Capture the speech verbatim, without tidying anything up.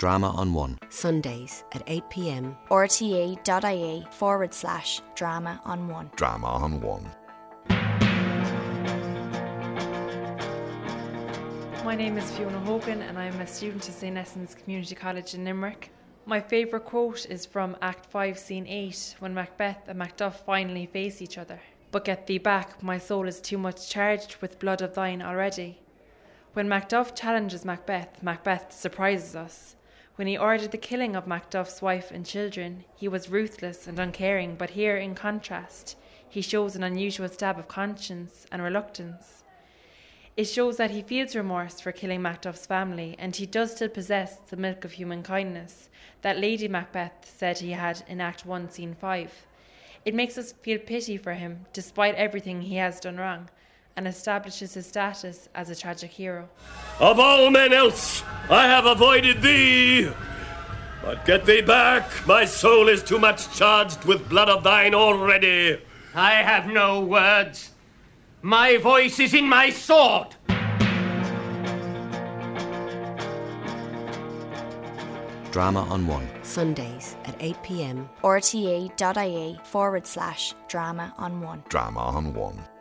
Drama on One. Sundays at eight p.m. R T A dot I E forward slash drama on one. Drama on One. My name is Fiona Hogan and I'm a student at Saint Essence Community College in Limerick. My favourite quote is from Act five, Scene eight, when Macbeth and Macduff finally face each other. But get thee back, my soul is too much charged with blood of thine already. When Macduff challenges Macbeth, Macbeth surprises us. When he ordered the killing of Macduff's wife and children, he was ruthless and uncaring, but here, in contrast, he shows an unusual stab of conscience and reluctance. It shows that he feels remorse for killing Macduff's family, and he does still possess the milk of human kindness that Lady Macbeth said he had in Act one, Scene five. It makes us feel pity for him, despite everything he has done wrong, and establishes his status as a tragic hero. Of all men else, I have avoided thee. But get thee back, my soul is too much charged with blood of thine already. I have no words. My voice is in my sword. Drama on One. Sundays at eight p.m. R T A dot I E forward slash drama on one. Drama on One.